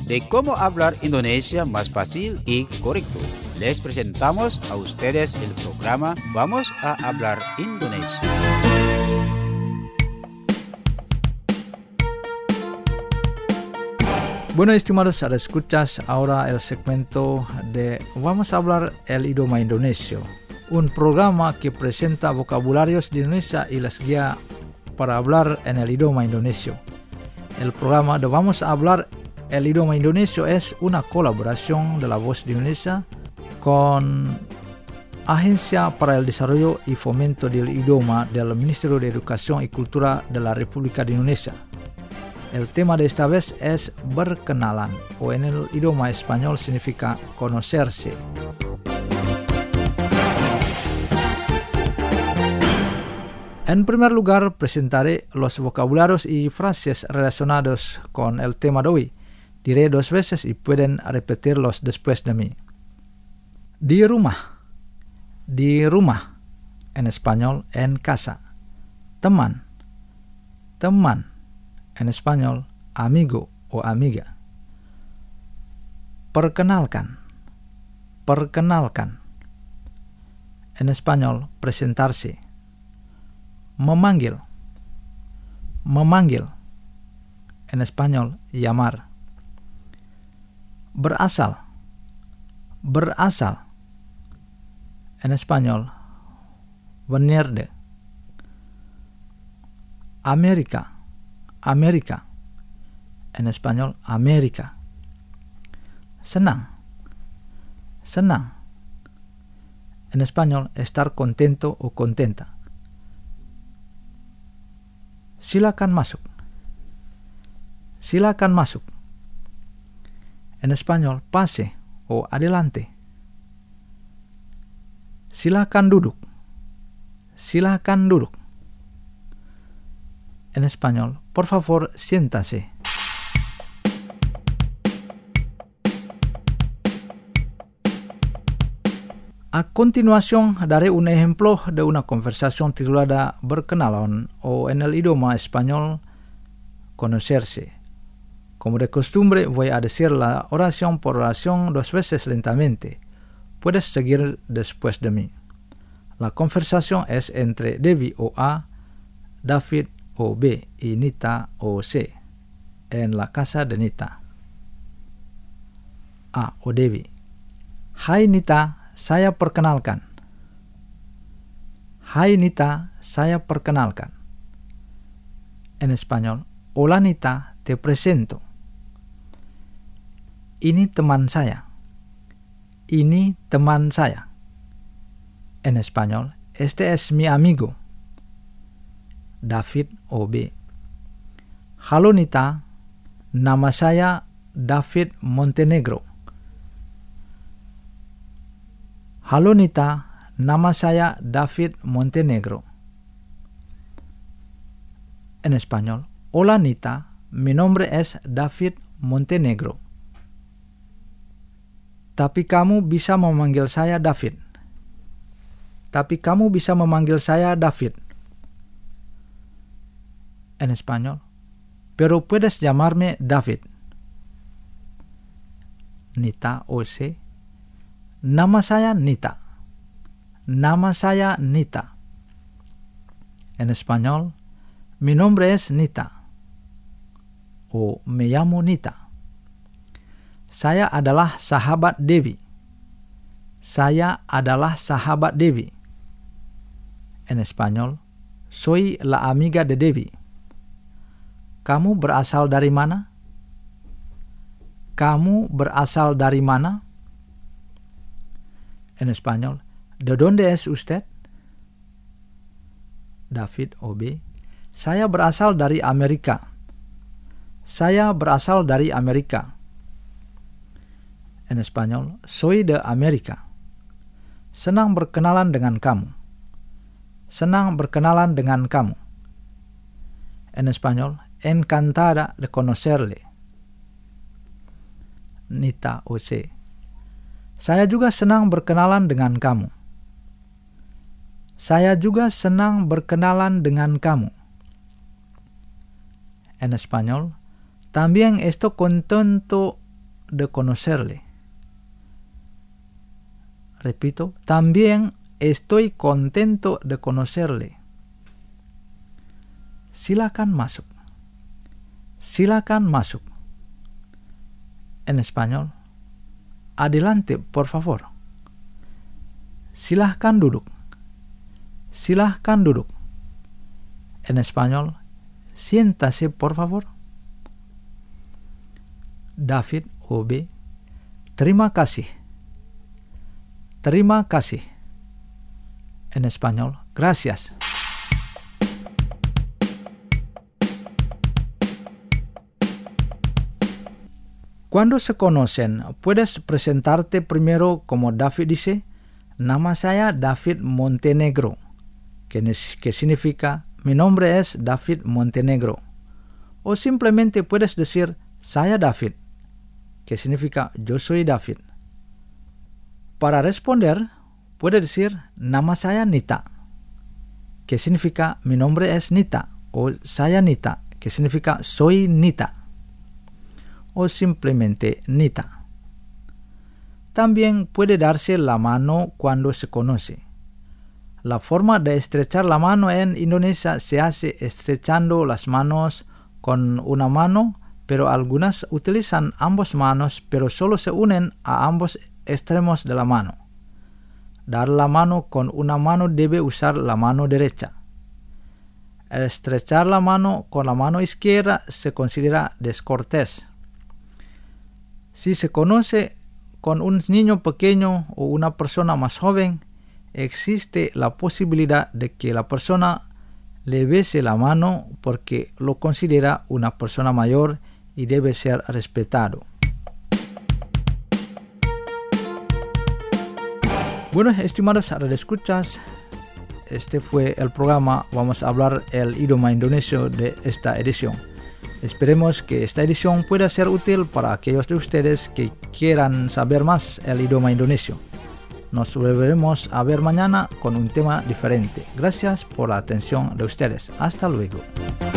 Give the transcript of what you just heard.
de cómo hablar Indonesia más fácil y correcto. Les presentamos a ustedes el programa Vamos a hablar Indonesia. Bueno, estimados escuchas, ahora el segmento de Vamos a hablar el idioma indonesio, un programa que presenta vocabularios de Indonesia y les guía para hablar en el idioma indonesio. El programa de Vamos a hablar el idioma indonesio es una colaboración de La Voz de Indonesia con Agencia para el Desarrollo y Fomento del Idioma del Ministerio de Educación y Cultura de la República de Indonesia. El tema de esta vez es berkenalan, o en el idioma español significa conocerse. En primer lugar, presentaré los vocabularios y frases relacionados con el tema de hoy. Diré 2 veces y pueden repetirlos después de mí. Di rumah. Di rumah. En español, en casa. Teman. Teman. En español, amigo o amiga. Perkenalkan. Perkenalkan. En español, presentarse. Memanggil. Memanggil. En español, llamar. Berasal. Berasal. En español, venir de. América. América. En español, América. Senang. Senang. En español, estar contento o contenta. Silakan masuk. Silakan masuk. En español, pase o adelante. Silakan duduk. Silakan duduk. En español, por favor, siéntase. A continuación, daré un ejemplo de una conversación titulada Berkenalan, o en el idioma español, conocerse. Como de costumbre, voy a decir la oración por oración 2 veces lentamente. Puedes seguir después de mí. La conversación es entre Devi o A, David o B y Nita o C, en la casa de Nita. A o Devi. Hai Nita, saya perkenalkan. Hai Nita, saya perkenalkan. En español, hola Nita, te presento. Ini teman saya. Ini teman saya. En español, este es mi amigo. David o B. Halo Nita, nama saya David Montenegro. Halo Nita, nama saya David Montenegro. En español, hola Nita, mi nombre es David Montenegro. Tapi kamu bisa memanggil saya David. Tapi kamu bisa memanggil saya David. En español, pero puedes llamarme David. Nita o C. Nama saya Nita. Nama saya Nita. En español, mi nombre es Nita. O me llamo Nita. Saya adalah sahabat Devi. Saya adalah sahabat Devi. En español, soy la amiga de Devi. Kamu berasal dari mana? Kamu berasal dari mana? En español, ¿de dónde es usted? David o B. Saya berasal dari Amerika. Saya berasal dari Amerika. En español, soy de Amerika. Senang berkenalan dengan kamu. Senang berkenalan dengan kamu. En español, encantada de conocerle. Nita o C. Saya juga senang berkenalan dengan kamu. Saya juga senang berkenalan dengan kamu. En español, también estoy contento de conocerle. Repito, también estoy contento de conocerle. Silakan masuk. Silakan masuk. En español, adelante, por favor. Silahkan duduk. Silahkan duduk. En español, siéntase, por favor. David o B. Terima kasih. Terima kasih. En español, gracias. Cuando se conocen, puedes presentarte primero como David dice, nama saya David Montenegro, que significa, mi nombre es David Montenegro. O simplemente puedes decir, saya David, que significa, yo soy David. Para responder, puedes decir, nama saya Nita, que significa, mi nombre es Nita, o saya Nita, que significa, soy Nita. O simplemente Nita. También puede darse la mano cuando se conoce. La forma de estrechar la mano en Indonesia se hace estrechando las manos con una mano, pero algunas utilizan ambas manos, pero solo se unen a ambos extremos de la mano. Dar la mano con una mano debe usar la mano derecha. El estrechar la mano con la mano izquierda se considera descortés. Si se conoce con un niño pequeño o una persona más joven, existe la posibilidad de que la persona le bese la mano porque lo considera una persona mayor y debe ser respetado. Bueno, estimados radioescuchas, este fue el programa Vamos a hablar el idioma indonesio de esta edición. Esperemos que esta edición pueda ser útil para aquellos de ustedes que quieran saber más el idioma indonesio. Nos volveremos a ver mañana con un tema diferente. Gracias por la atención de ustedes. Hasta luego.